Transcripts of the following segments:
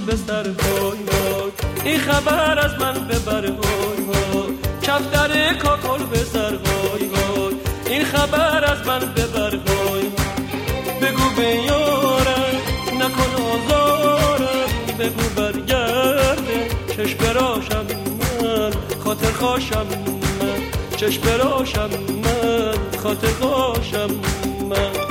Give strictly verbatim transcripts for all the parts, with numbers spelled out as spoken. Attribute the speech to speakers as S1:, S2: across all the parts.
S1: به سر وای وای این خبر از من ببر وای وای کفتر کاکل به سر وای وای این خبر از من ببر وای بگو به یارم نکن آزارم بگو برگرده چشم براشم من خاطر خوشم من چشم براشم من خاطر خوشم من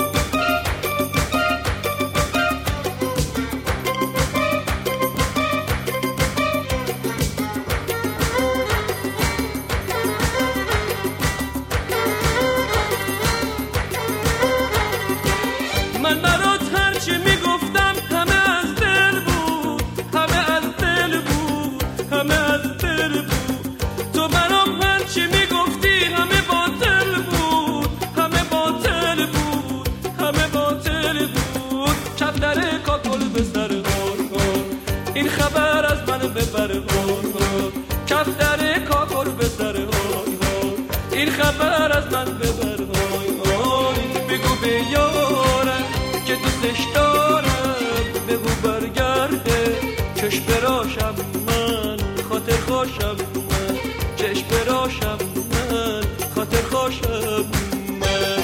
S1: من برات هرچی میگفتم همه از دل بود همه از دل بود همه از دل بود تو برام هرچی میگفتی همه باطل بود همه باطل بود همه باطل بود کفتر کاکل به سر غار این خبر از من ببر غار کفتر کاکل به سر غار این خبر از من ببر غار بگو به یارم که دوستش دارم بگو برگرده چشم براشم من خاطر خوشم من چشم براشم من خاطر خوشم من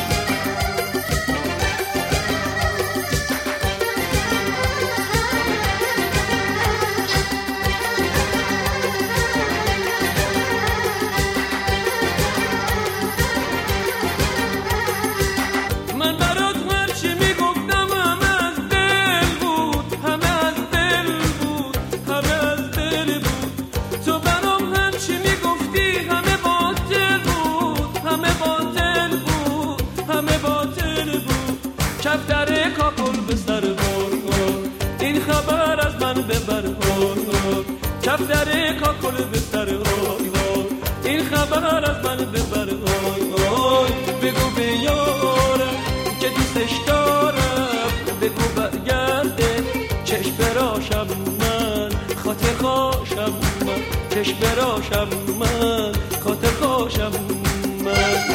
S1: من برات هرچی میگفتم همه از دل بود همه از دل بود همه از دل بود تو برام هرچی میگفتی همه باطل بود همه باطل بود همه باطل بود کفتر کاکل به سر غار این خبر از من ببر غار کفتر کاکل به سر غار این خبر از من ببر غار بگو به یارم که دوستش دارم بگو برگرده چشم براشم من خاطر خوشم من چشم براشم من خاطر خوشم من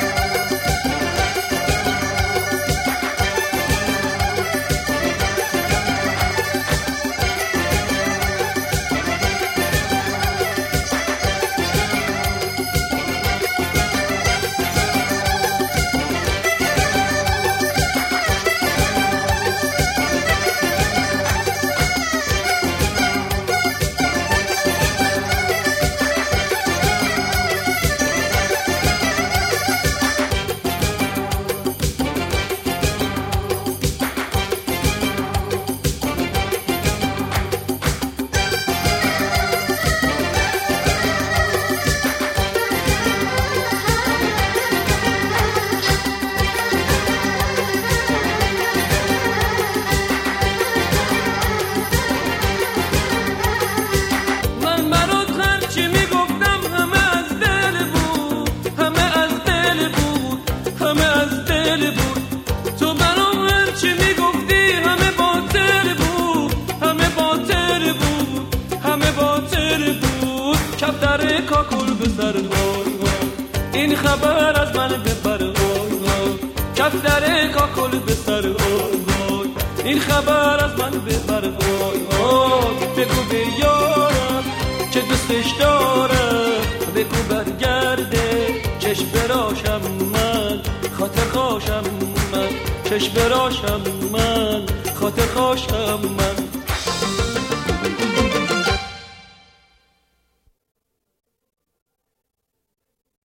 S1: کفتر کاکل به سر وای وای این خبر از من ببر وای وای کفتر کاکل به سر وای وای این خبر از من ببر وای وای بگو به یارم که دوستش دارم بگو برگرده چشم براشم من خاطر خوشم من چشم براشم من خاطر خوشم من